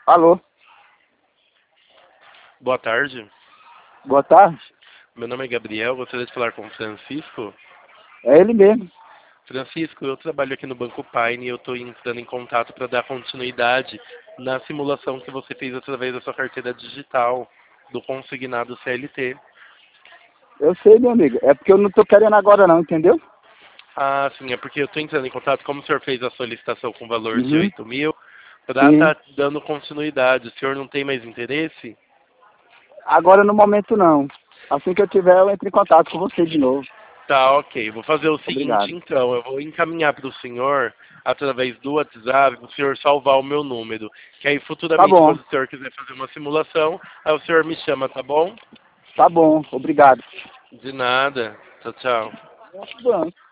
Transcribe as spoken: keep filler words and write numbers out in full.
Alô, Boa tarde. boa tarde. Meu nome é Gabriel, gostaria de falar com o Francisco. É ele mesmo. Francisco, eu trabalho aqui no Banco Pine e eu estou entrando em contato para dar continuidade na simulação que você fez através da sua carteira digital do consignado C L T. Eu sei, meu amigo. É porque eu não tô querendo agora não, entendeu? Ah, sim, é porque eu estou entrando em contato, como o senhor fez a solicitação com valor de Uhum. oito mil, para Sim. estar dando continuidade. O senhor não tem mais interesse? Agora no momento não. Assim que eu tiver, eu entro em contato com você de novo. Tá, ok. Vou fazer o seguinte, Obrigado. então. Eu vou encaminhar para o senhor, através do WhatsApp, para o senhor salvar o meu número. Que aí, Tá futuramente, bom, quando o senhor quiser fazer uma simulação, aí o senhor me chama, tá bom? tá bom. Obrigado. De nada. Tchau, tchau. Bom.